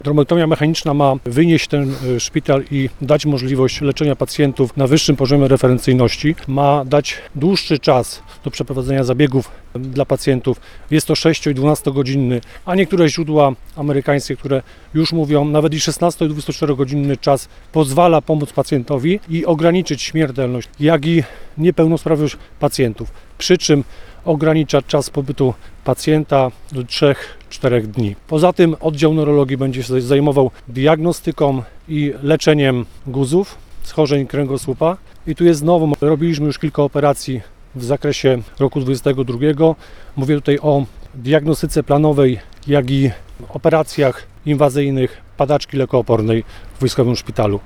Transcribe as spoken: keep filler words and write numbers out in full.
Tromboektomia mechaniczna ma wynieść ten szpital i dać możliwość leczenia pacjentów na wyższym poziomie referencyjności. Ma dać dłuższy czas do przeprowadzenia zabiegów dla pacjentów. Jest to sześcio- i dwunastogodzinny, a niektóre źródła amerykańskie, które już mówią, nawet i szesnasto- i dwudziestoczterogodzinny czas pozwala pomóc pacjentowi i ograniczyć śmiertelność, jak i niepełnosprawność pacjentów. Przy czym ogranicza czas pobytu pacjenta do trzech do czterech dni. Poza tym oddział neurologii będzie się zajmował diagnostyką i leczeniem guzów, schorzeń kręgosłupa. I tu jest znowu, robiliśmy już kilka operacji w zakresie roku dwudziestego drugiego. Mówię tutaj o diagnostyce planowej, jak i operacjach inwazyjnych padaczki lekoopornej w Wojskowym Szpitalu.